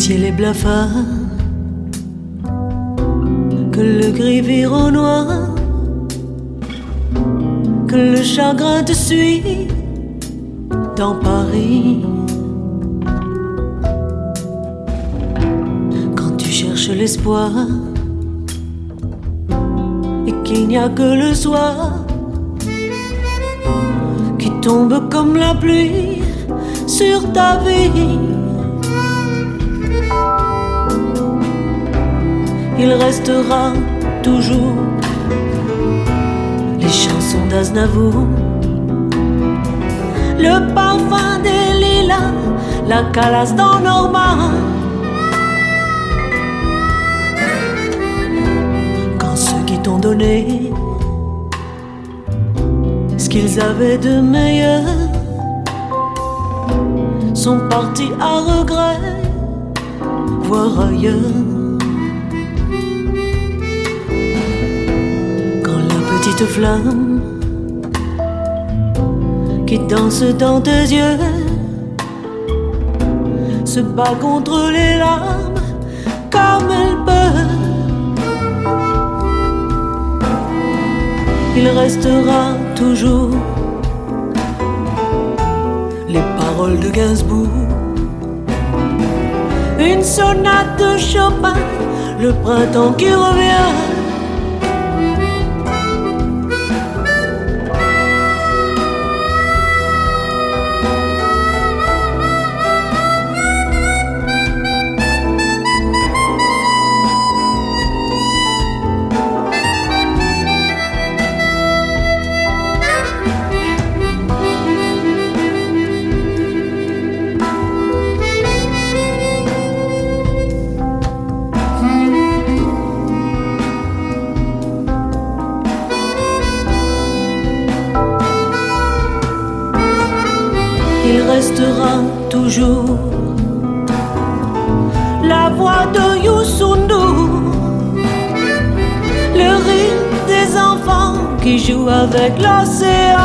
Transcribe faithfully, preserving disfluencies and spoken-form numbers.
ciel est blafard, que le gris vire au noir, que le chagrin te suit dans Paris. Quand tu cherches l'espoir et qu'il n'y a que le soir qui tombe comme la pluie sur ta vie, il restera toujours les chansons d'Aznavour, le parfum des lilas, la calasse dans Norma. Quand ceux qui t'ont donné ce qu'ils avaient de meilleur sont partis à regret, voir ailleurs. Petite flamme qui danse dans tes yeux se bat contre les larmes comme elle peut. Il restera toujours les paroles de Gainsbourg, une sonate de Chopin, le printemps qui revient. Il restera toujours la voix de Youssou N'Dour, le rire des enfants qui jouent avec l'océan.